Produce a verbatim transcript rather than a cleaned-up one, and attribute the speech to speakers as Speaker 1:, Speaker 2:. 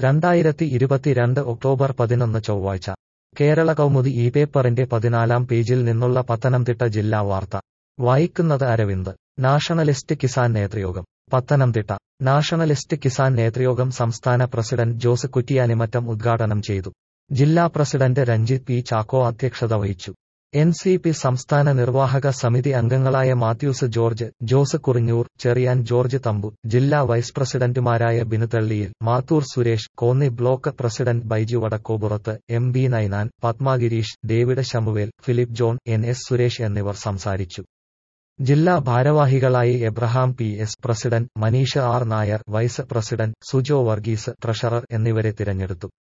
Speaker 1: രണ്ടായിരത്തി ഇരുപത്തിരണ്ട് ഒക്ടോബർ പതിനൊന്ന് ചൊവ്വാഴ്ച കേരള കൗമുദി ഈ പേപ്പറിന്റെ പതിനാലാം പേജിൽ നിന്നുള്ള പത്തനംതിട്ട ജില്ലാ വാർത്ത വായിക്കുന്നത് അരവിന്ദ്. നാഷണലിസ്റ്റ് കിസാൻ നേതൃയോഗം പത്തനംതിട്ട. നാഷണലിസ്റ്റ് കിസാൻ നേതൃയോഗം സംസ്ഥാന പ്രസിഡന്റ് ജോസ് കുറ്റിയാനിമറ്റം ഉദ്ഘാടനം ചെയ്തു. ജില്ലാ പ്രസിഡന്റ് രഞ്ജിത്ത് പി ചാക്കോ അധ്യക്ഷത വഹിച്ചു. എൻ സി പി സംസ്ഥാന നിർവാഹക സമിതി അംഗങ്ങളായ മാത്യൂസ് ജോർജ്, ജോസ് കുറിഞ്ഞൂർ, ചെറിയാൻ ജോർജ് തമ്പു, ജില്ലാ വൈസ് പ്രസിഡന്റുമാരായ Binuthalliyil, Mathoor Suresh, Konni block president Baiju Vadakkopurath, M B Ninan, Padma Girish, David Samuel, Philip John, N S Suresh എന്നിവർ സംസാരിച്ചു. ജില്ലാ ഭാരവാഹികളായി Abraham P S president, Maneesha R Nair vice president, Sujo Varghese treasurer എന്നിവരെ തിരഞ്ഞെടുത്തു.